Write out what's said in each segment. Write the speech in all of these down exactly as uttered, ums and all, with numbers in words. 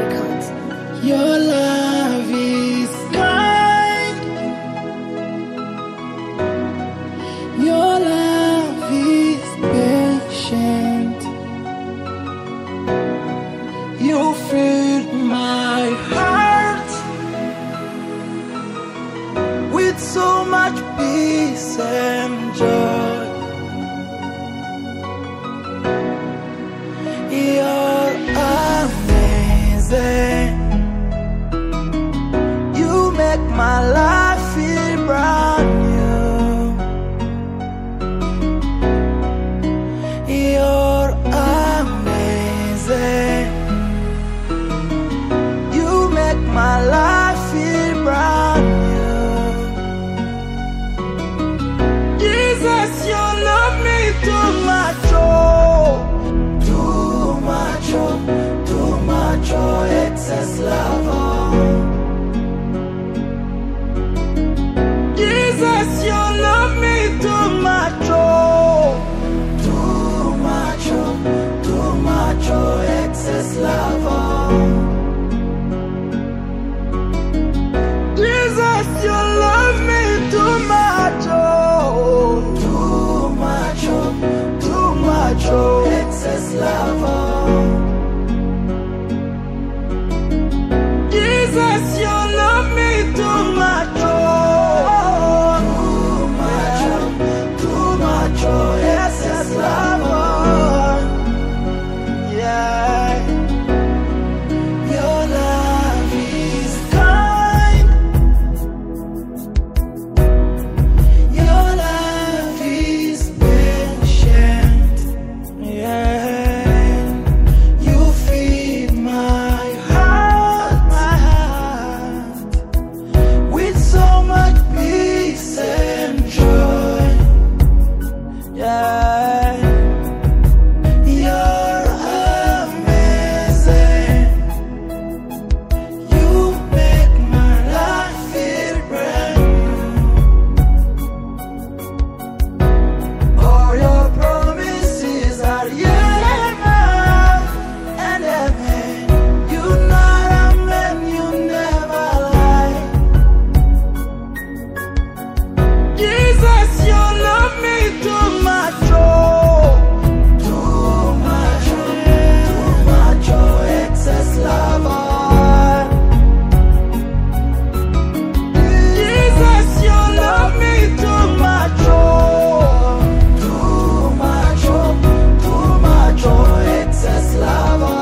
Records. Your love is kind. Your love is patient. You filled my heart with so much peace and joy. You're amazing. You make my life feel brand new. You're amazing. You make my life feel brand new. Jesus, you love me too much, oh, too much, oh, too much, oh, excess love, oh. Jesus, you love me too much, oh, too much, oh, too much, oh, excess love, oh. Jesus, you love me too much, oh, too much, oh, too much, oh, excess love, oh. Jesus, you love me too much, oh, too much, oh, too much, oh, excess love, oh. Yeah. Your love is kind. Your love is patient. Yeah. You feed my heart, my heart with so much peace and joy. Yeah. You're amazing. You make my life feel brand new. All your promises are yeah and amen. You not a man, you never lie. Jesus, you love me too much, oh, too much, oh, too much, oh, excess love, oh. Jesus, you love me too much, oh, too much, oh, too much, oh, excess love, oh.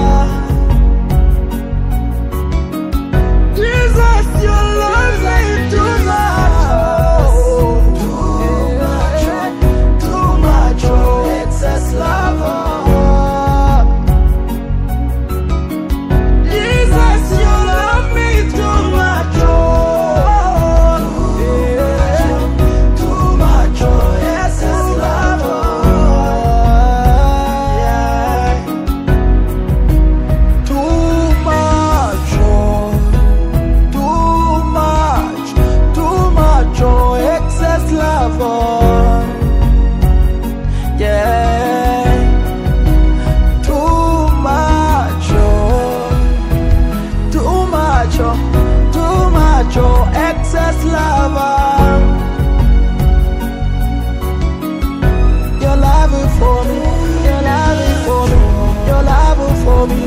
Jesus, you love me too much, oh, too much, oh, too much, oh, excess love, oh. Jesus, you love me too much, oh, too much, oh, excess love, oh. Yeah. Too much, oh, too much, too much, oh, excess love, oh. Yeah. Too much, oh, too much, oh, too much, oh, excess love, oh. Your love is for me, your love is for me, your love is for me.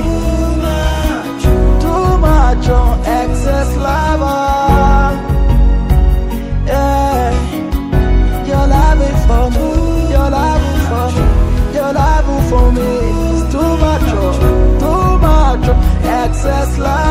Too much, oh, excess love, oh. Yeah. Your love is for me, your love is for me, your love is for me. It's too much, oh, too much, oh, excess love.